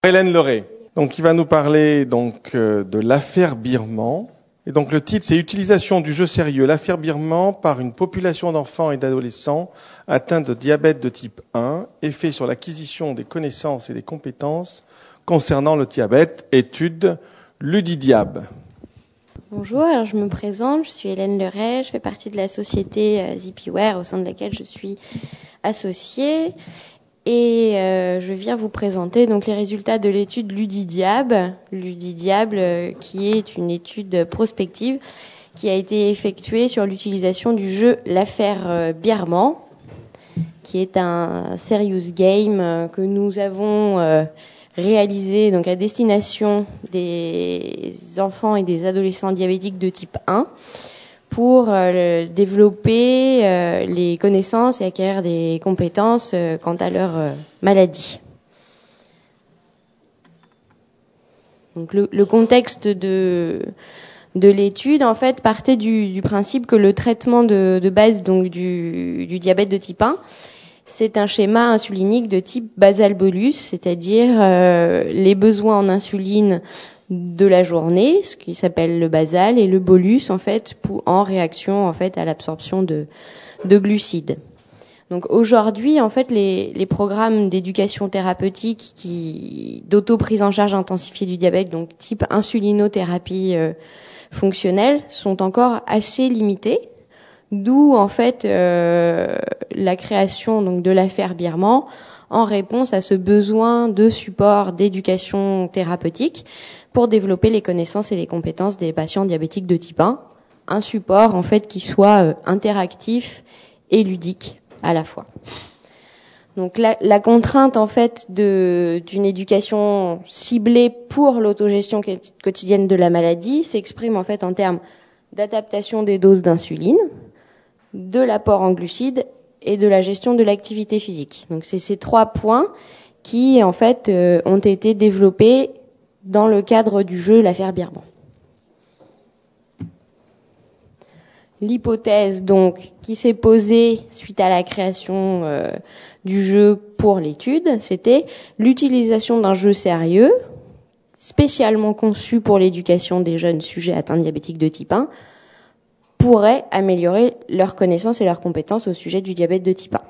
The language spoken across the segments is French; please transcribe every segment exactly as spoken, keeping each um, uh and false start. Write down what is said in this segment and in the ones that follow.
Hélène Leray, donc qui va nous parler donc euh, de l'affaire Birman. Et donc le titre, c'est Utilisation du jeu sérieux, l'affaire Birman par une population d'enfants et d'adolescents atteints de diabète de type un, effet sur l'acquisition des connaissances et des compétences concernant le diabète, étude Ludidiab. Bonjour, alors je me présente, je suis Hélène Leray, je fais partie de la société euh, Zipiware au sein de laquelle je suis associée. Et euh, je viens vous présenter donc les résultats de l'étude Ludidiab, Ludidiab euh, qui est une étude prospective qui a été effectuée sur l'utilisation du jeu L'affaire euh, Birman, qui est un serious game euh, que nous avons euh, réalisé donc à destination des enfants et des adolescents diabétiques de type un. Pour euh, développer euh, les connaissances et acquérir des compétences euh, quant à leur euh, maladie. Donc le, le contexte de de l'étude en fait partait du, du principe que le traitement de, de base donc du, du diabète de type un, c'est un schéma insulinique de type basal-bolus, c'est-à-dire euh, les besoins en insuline de la journée, ce qui s'appelle le basal, et le bolus en fait pour, en réaction en fait à l'absorption de, de glucides. Donc aujourd'hui en fait les, les programmes d'éducation thérapeutique qui d'auto-prise en charge intensifiée du diabète, donc type insulinothérapie euh, fonctionnelle, sont encore assez limités. D'où en fait euh, la création donc de l'affaire Birman en réponse à ce besoin de support d'éducation thérapeutique pour développer les connaissances et les compétences des patients diabétiques de type un, un support en fait qui soit euh, interactif et ludique à la fois. Donc la, la contrainte en fait de d'une éducation ciblée pour l'autogestion quotidienne de la maladie s'exprime en fait en termes d'adaptation des doses d'insuline, de l'apport en glucides et de la gestion de l'activité physique. Donc c'est ces trois points qui en fait euh, ont été développés dans le cadre du jeu L'affaire Birman. L'hypothèse donc qui s'est posée suite à la création euh, du jeu pour l'étude, c'était l'utilisation d'un jeu sérieux spécialement conçu pour l'éducation des jeunes sujets atteints de diabétique de type un pourrait améliorer leurs connaissances et leurs compétences au sujet du diabète de type un.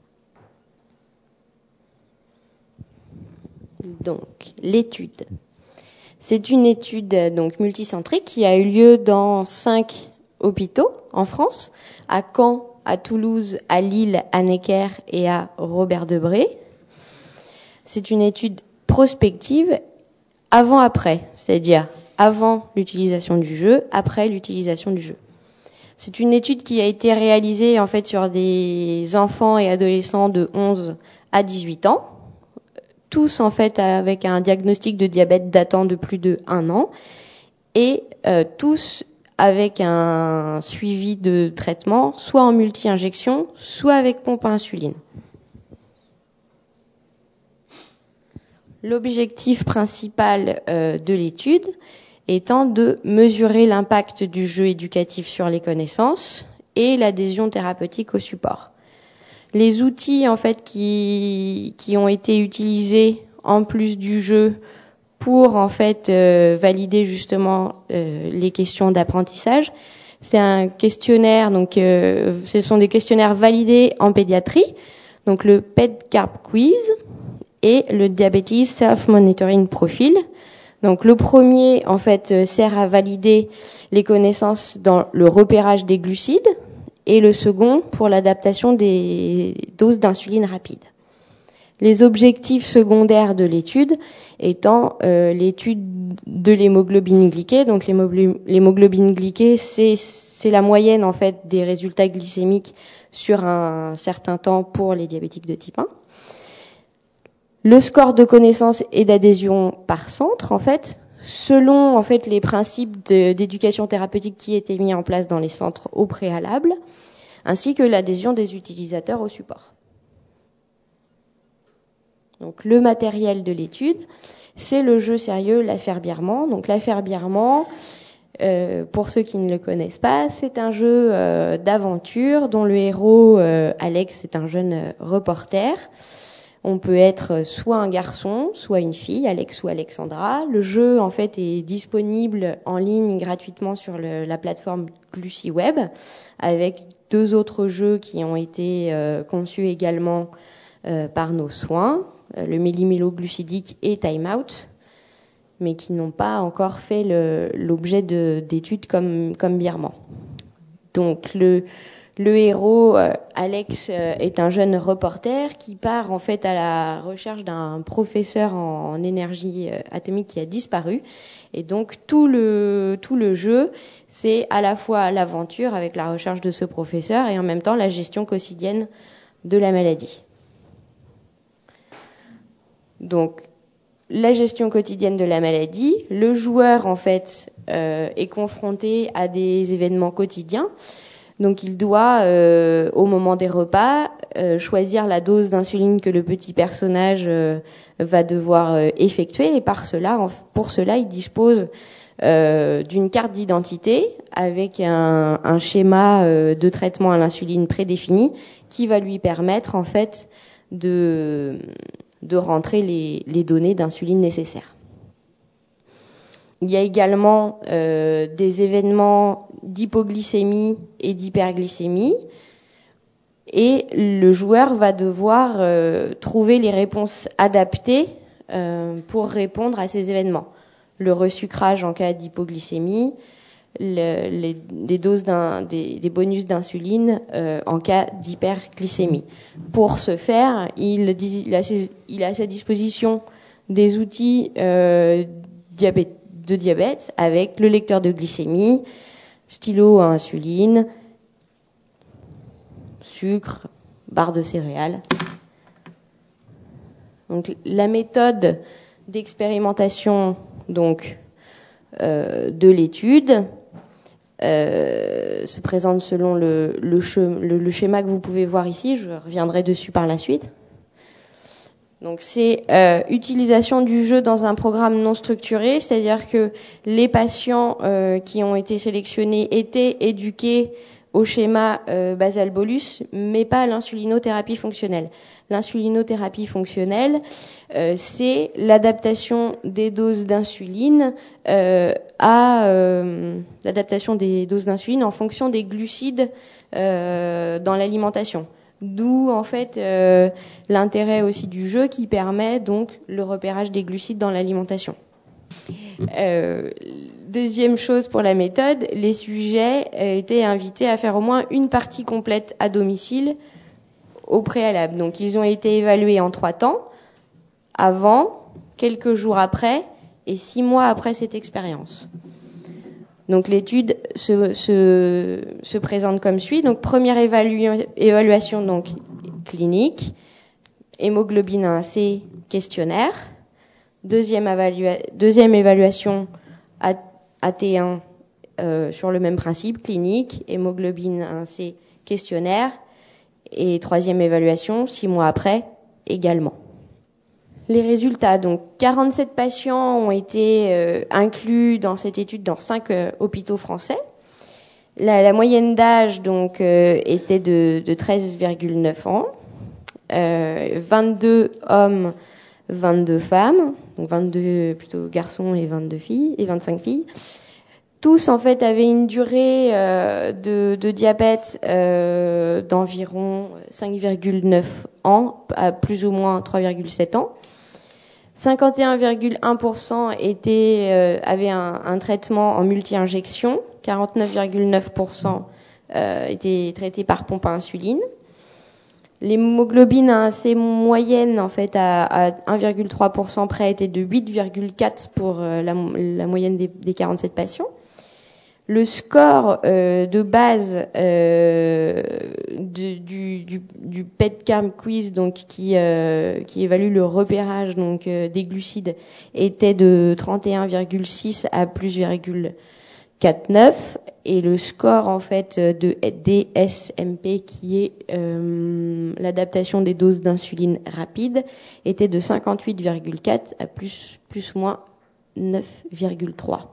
Donc, l'étude. C'est une étude donc multicentrique qui a eu lieu dans cinq hôpitaux en France, à Caen, à Toulouse, à Lille, à Necker et à Robert-Debré. C'est une étude prospective avant-après, c'est-à-dire avant l'utilisation du jeu, après l'utilisation du jeu. C'est une étude qui a été réalisée en fait sur des enfants et adolescents de onze à dix-huit ans, tous en fait avec un diagnostic de diabète datant de plus de un an et euh, tous avec un suivi de traitement, soit en multi-injection, soit avec pompe à insuline. L'objectif principal euh, de l'étude étant de mesurer l'impact du jeu éducatif sur les connaissances et l'adhésion thérapeutique au support. Les outils en fait qui qui ont été utilisés en plus du jeu pour en fait euh, valider justement euh, les questions d'apprentissage, c'est un questionnaire donc euh, ce sont des questionnaires validés en pédiatrie, donc le PEDCARP quiz et le Diabetes Self Monitoring Profile. Donc le premier en fait sert à valider les connaissances dans le repérage des glucides et le second pour l'adaptation des doses d'insuline rapide. Les objectifs secondaires de l'étude étant euh, l'étude de l'hémoglobine glyquée. Donc l'hémoglobine glyquée, c'est c'est la moyenne en fait des résultats glycémiques sur un certain temps pour les diabétiques de type un. Le score de connaissance et d'adhésion par centre, en fait, selon en fait les principes de, d'éducation thérapeutique qui étaient mis en place dans les centres au préalable, ainsi que l'adhésion des utilisateurs au support. Donc le matériel de l'étude, c'est le jeu sérieux L'affaire Birman. Donc L'affaire Birman, euh, pour ceux qui ne le connaissent pas, c'est un jeu euh, d'aventure dont le héros, euh, Alex, est un jeune euh, reporter, On peut être soit un garçon, soit une fille, Alex ou Alexandra. Le jeu, en fait, est disponible en ligne gratuitement sur le, la plateforme GluciWeb, avec deux autres jeux qui ont été euh, conçus également euh, par nos soins, euh, le Méli-Mélo glucidique et Time Out, mais qui n'ont pas encore fait le, l'objet de, d'études comme, comme Birman. Donc, le... Le héros, euh, Alex, euh, est un jeune reporter qui part en fait à la recherche d'un professeur en, en énergie euh, atomique qui a disparu. Et donc tout le tout le jeu, c'est à la fois l'aventure avec la recherche de ce professeur et en même temps la gestion quotidienne de la maladie. Donc la gestion quotidienne de la maladie, le joueur en fait euh, est confronté à des événements quotidiens. Donc il doit, euh, au moment des repas, euh, choisir la dose d'insuline que le petit personnage euh, va devoir euh, effectuer. Et par cela, pour cela, il dispose euh, d'une carte d'identité avec un, un schéma euh, de traitement à l'insuline prédéfini qui va lui permettre en fait de, de rentrer les, les données d'insuline nécessaires. Il y a également euh, des événements d'hypoglycémie et d'hyperglycémie. Et le joueur va devoir euh, trouver les réponses adaptées euh, pour répondre à ces événements. Le resucrage en cas d'hypoglycémie, le, les, des doses d'un, des, des bonus d'insuline euh, en cas d'hyperglycémie. Pour ce faire, il, il, a, ses, il a à sa disposition des outils euh, diabétiques de diabète avec le lecteur de glycémie, stylo à insuline, sucre, barre de céréales. Donc la méthode d'expérimentation donc euh, de l'étude euh, se présente selon le, le, le, le schéma que vous pouvez voir ici. Je reviendrai dessus par la suite. Donc c'est euh, utilisation du jeu dans un programme non structuré, c'est-à-dire que les patients euh, qui ont été sélectionnés étaient éduqués au schéma euh, basal-bolus, mais pas à l'insulinothérapie fonctionnelle. L'insulinothérapie fonctionnelle, euh, c'est l'adaptation des doses d'insuline euh, à euh, l'adaptation des doses d'insuline en fonction des glucides euh, dans l'alimentation. D'où en fait euh, l'intérêt aussi du jeu qui permet donc le repérage des glucides dans l'alimentation. Euh, deuxième chose pour la méthode, les sujets étaient invités à faire au moins une partie complète à domicile au préalable. Donc ils ont été évalués en trois temps, avant, quelques jours après et six mois après cette expérience. Donc l'étude se, se, se présente comme suit. Donc première évalu- évaluation donc clinique, hémoglobine A un C, questionnaire. Deuxième, évalua- deuxième évaluation A T un euh, sur le même principe, clinique, hémoglobine A un C, questionnaire. Et troisième évaluation, six mois après, également. Les résultats, donc quarante-sept patients ont été euh, inclus dans cette étude dans cinq euh, hôpitaux français. La, la moyenne d'âge donc euh, était de, de treize virgule neuf ans, euh, vingt-deux hommes, vingt-deux femmes, donc vingt-deux plutôt garçons et vingt-deux filles et vingt-cinq filles. Tous en fait avaient une durée euh, de, de diabète euh, d'environ cinq virgule neuf ans, à plus ou moins trois virgule sept ans. cinquante et un virgule un pour cent étaient, euh, avaient un, un traitement en multi-injection, quarante-neuf virgule neuf pour cent euh, étaient traités par pompe à insuline. L'hémoglobine A un C moyenne en fait à, à un virgule trois pour cent près était de huit virgule quatre pour euh, la, la moyenne des, des quarante-sept patients. Le score euh, de base euh, de, du, du, du P E T CARM quiz, donc qui, euh, qui évalue le repérage donc euh, des glucides, était de trente et un virgule six à plus virgule quarante-neuf, et le score en fait de D S M P, qui est euh, l'adaptation des doses d'insuline rapide, était de cinquante-huit virgule quatre à plus plus moins neuf virgule trois.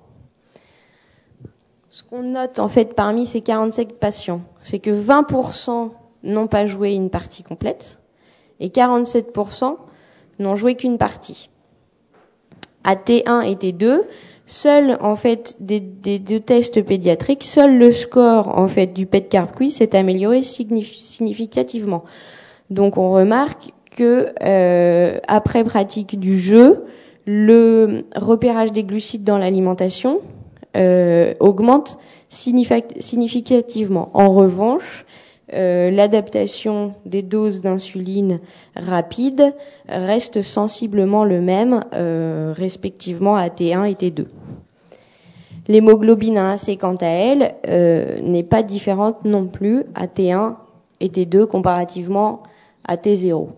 Ce qu'on note en fait parmi ces quarante-sept patients, c'est que vingt pour cent n'ont pas joué une partie complète et quarante-sept pour cent n'ont joué qu'une partie. À T un et T deux, seul en fait des, des deux tests pédiatriques, seul le score en fait du P E T Carb Quiz s'est amélioré significativement. Donc on remarque que euh, après pratique du jeu, le repérage des glucides dans l'alimentation euh, augmente significativement. En revanche, euh, l'adaptation des doses d'insuline rapide reste sensiblement le même, euh, respectivement à T un et T deux. L'hémoglobine A un C, quant à elle, euh, n'est pas différente non plus à T un et T deux comparativement à T zéro.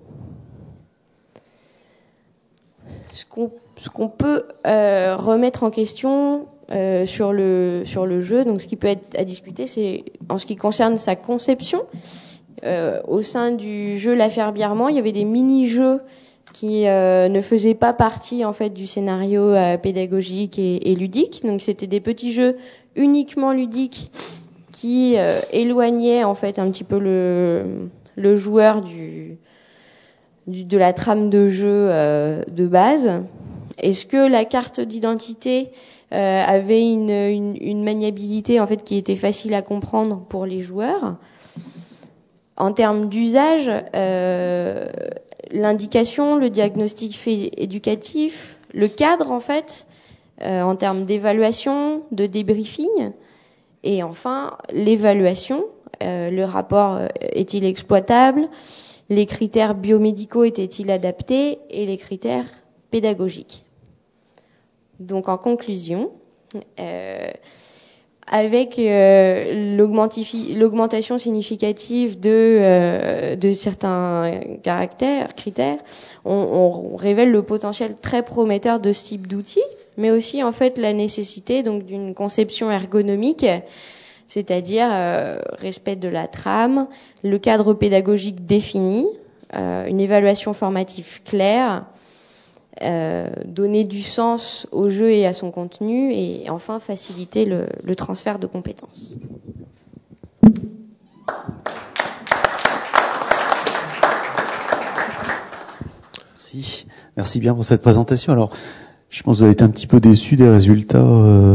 Ce qu'on, ce qu'on peut euh, remettre en question euh, sur le sur le jeu, donc ce qui peut être à discuter, c'est en ce qui concerne sa conception. Euh, au sein du jeu L'Affaire Birman, il y avait des mini-jeux qui euh, ne faisaient pas partie en fait du scénario euh, pédagogique et, et ludique. Donc c'était des petits jeux uniquement ludiques qui euh, éloignaient en fait un petit peu le le joueur du, du de la trame de jeu euh, de base. Est-ce que la carte d'identité euh, avait une, une une maniabilité en fait qui était facile à comprendre pour les joueurs? En termes d'usage, euh, l'indication, le diagnostic fait éducatif, le cadre en fait, euh, en termes d'évaluation, de débriefing, et enfin l'évaluation, euh, le rapport euh, est-il exploitable, les critères biomédicaux étaient-ils adaptés et les critères pédagogiques. Donc en conclusion, euh, avec euh, l'augmentation significative de, euh, de certains caractères, critères, on, on révèle le potentiel très prometteur de ce type d'outils, mais aussi en fait la nécessité donc d'une conception ergonomique, c'est-à-dire euh, respect de la trame, le cadre pédagogique défini, euh, une évaluation formative claire, Euh, donner du sens au jeu et à son contenu, et enfin faciliter le, le transfert de compétences. Merci, merci bien pour cette présentation. Alors, je pense que vous avez été un petit peu déçu des résultats euh,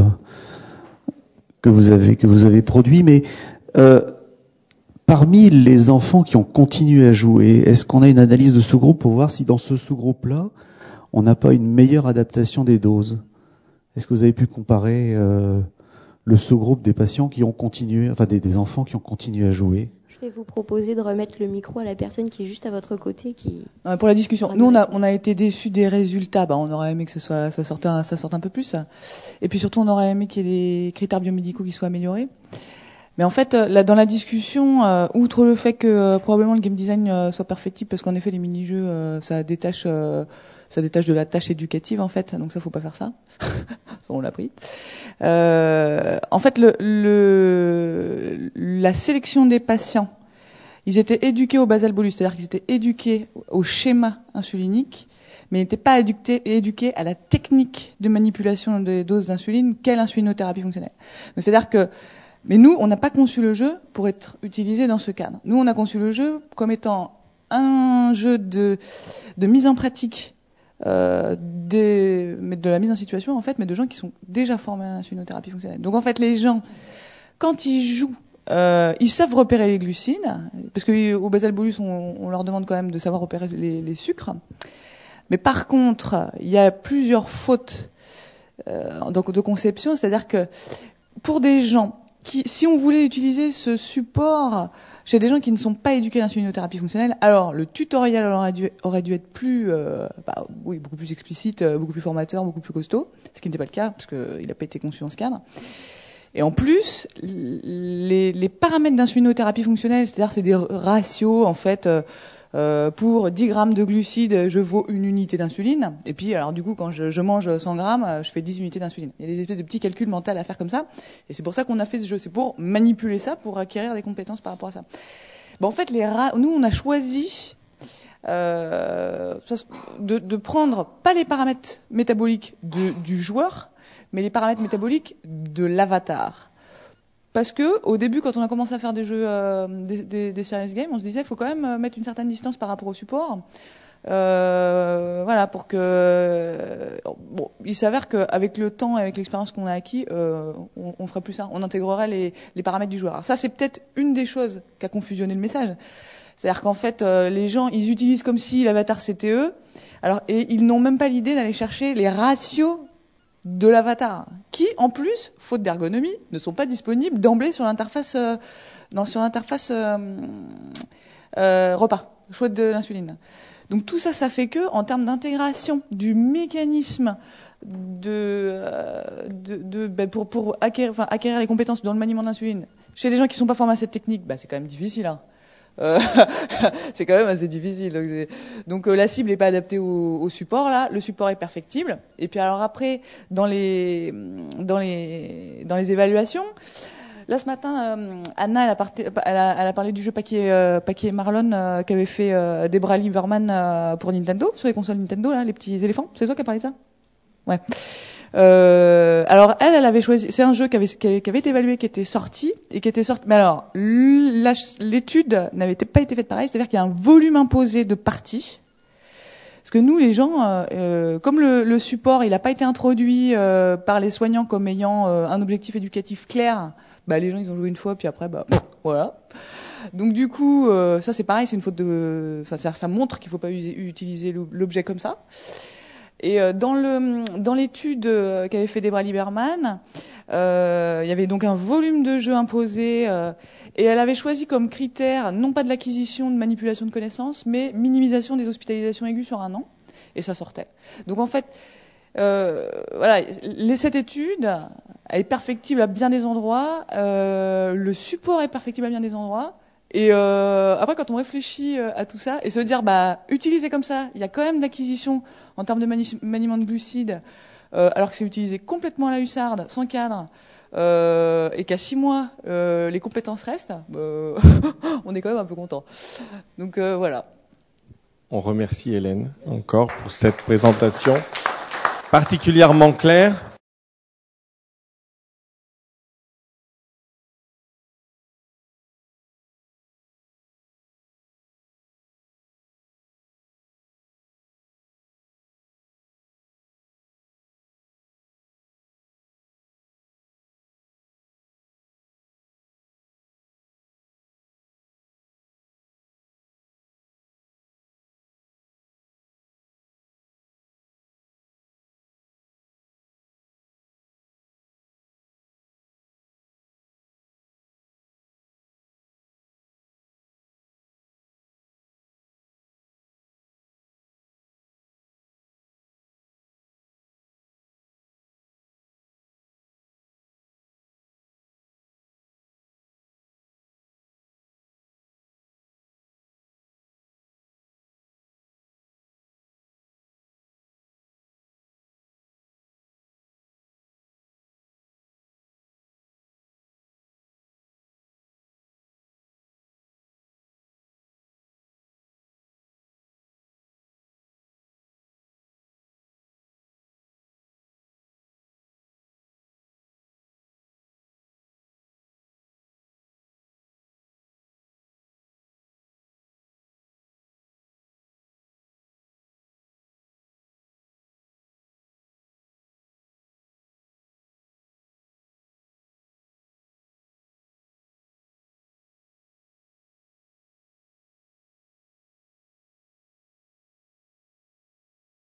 que vous avez que vous avez produits, mais euh, parmi les enfants qui ont continué à jouer, est-ce qu'on a une analyse de ce groupe pour voir si dans ce sous-groupe-là on n'a pas une meilleure adaptation des doses? Est-ce que vous avez pu comparer euh, le sous-groupe des patients qui ont continué, enfin des, des enfants qui ont continué à jouer? Je vais vous proposer de remettre le micro à la personne qui est juste à votre côté. Qui... Non, pour la discussion, nous on a, on a été déçus des résultats. Bah, on aurait aimé que ce soit, ça sorte un, ça sorte un peu plus. Et puis surtout, on aurait aimé qu'il y ait des critères biomédicaux qui soient améliorés. Mais en fait, là, dans la discussion, euh, outre le fait que euh, probablement le game design euh, soit perfectible, parce qu'en effet, les mini-jeux, euh, ça détache... Euh, ça détache de la tâche éducative en fait, donc ça faut pas faire ça. On l'a pris. Euh, en fait, le, le, la sélection des patients, ils étaient éduqués au basal bolus, c'est-à-dire qu'ils étaient éduqués au schéma insulinique, mais ils n'étaient pas éduqués, éduqués à la technique de manipulation des doses d'insuline qu'est l'insulinothérapie fonctionnelle. Donc c'est-à-dire que, mais nous, on n'a pas conçu le jeu pour être utilisé dans ce cadre. Nous, on a conçu le jeu comme étant un jeu de, de mise en pratique. Euh, des, mais de la mise en situation en fait, mais de gens qui sont déjà formés à l'insulinothérapie fonctionnelle. Donc en fait, les gens, quand ils jouent, euh, ils savent repérer les glucides, parce qu'au basal bolus, on, on leur demande quand même de savoir repérer les, les sucres. Mais par contre, il y a plusieurs fautes euh, donc de conception, c'est-à-dire que pour des gens qui, si on voulait utiliser ce support chez des gens qui ne sont pas éduqués à l'insulinothérapie fonctionnelle, alors le tutoriel aurait dû, aurait dû être plus, euh, bah, oui, beaucoup plus explicite, euh, beaucoup plus formateur, beaucoup plus costaud, ce qui n'était pas le cas, parce qu'il n'a pas été conçu dans ce cadre. Et en plus, les, les paramètres d'insulinothérapie fonctionnelle, c'est-à-dire c'est des ratios, en fait, euh, euh, pour dix grammes de glucides, je vaux une unité d'insuline. Et puis, alors du coup, quand je, je mange cent grammes, je fais dix unités d'insuline. Il y a des espèces de petits calculs mentaux à faire comme ça. Et c'est pour ça qu'on a fait ce jeu. C'est pour manipuler ça, pour acquérir des compétences par rapport à ça. Bon, en fait, les ra- nous, on a choisi euh, de, de prendre pas les paramètres métaboliques de, du joueur, mais les paramètres métaboliques de l'avatar. parce que au début, quand on a commencé à faire des jeux, euh, des, des, des serious games, on se disait, il faut quand même mettre une certaine distance par rapport au support. Euh, voilà, pour que bon, il s'avère qu'avec le temps et avec l'expérience qu'on a acquis, euh, on, on ferait plus ça. On intégrerait les, les paramètres du joueur. Alors ça, c'est peut-être une des choses qui a confusionné le message. C'est-à-dire qu'en fait, euh, les gens, ils utilisent comme si l'avatar c'était eux, alors et ils n'ont même pas l'idée d'aller chercher les ratios de l'avatar, qui, en plus, faute d'ergonomie, ne sont pas disponibles d'emblée sur l'interface, euh, non, sur l'interface euh, euh, repas, choix de l'insuline. Donc tout ça, ça fait que, en termes d'intégration du mécanisme de, euh, de, de ben pour, pour acquérir, enfin, acquérir les compétences dans le maniement de l'insuline, chez des gens qui sont pas formés à cette technique, bah, c'est quand même difficile. Hein. Euh, c'est quand même assez difficile. Donc, donc euh, la cible n'est pas adaptée au, au support. Là, le support est perfectible. Et puis alors après, dans les, dans les, dans les évaluations. Là, ce matin, euh, Anna, elle a, parté, elle, a, elle a parlé du jeu Paquet, euh, Paquet Marlon euh, qu'avait fait euh, Debra Lieberman euh, pour Nintendo, sur les consoles Nintendo, là, les petits éléphants. C'est toi qui as parlé de ça ? Ouais. Euh, alors elle, elle avait choisi. C'est un jeu qui avait, qui avait été évalué, qui était sorti et qui était sorti. Mais alors, l'étude n'avait pas été faite pareil, c'est-à-dire qu'il y a un volume imposé de parties. Parce que nous, les gens, euh, comme le, le support, il n'a pas été introduit euh, par les soignants comme ayant euh, un objectif éducatif clair. Bah, les gens, ils ont joué une fois, puis après, bah, voilà. Donc, du coup, euh, ça, c'est pareil, c'est une faute de, enfin, ça, ça montre qu'il faut pas user, utiliser l'objet comme ça. Et euh, dans le, dans l'étude euh, qu'avait fait Debra Lieberman, euh, il y avait donc un volume de jeu imposé, euh, et elle avait choisi comme critère, non pas de l'acquisition de manipulation de connaissances, mais minimisation des hospitalisations aiguës sur un an. Et ça sortait. Donc, en fait, Euh, voilà, les, cette étude, elle est perfectible à bien des endroits, euh, le support est perfectible à bien des endroits, et euh, après quand on réfléchit à tout ça, et se dire, bah, utiliser comme ça, il y a quand même d'acquisition en termes de mani- maniement de glucides, euh, alors que c'est utilisé complètement à la hussarde, sans cadre, euh, et qu'à six mois, euh, les compétences restent, euh, on est quand même un peu content. Donc euh, voilà. On remercie Hélène encore pour cette présentation particulièrement claire.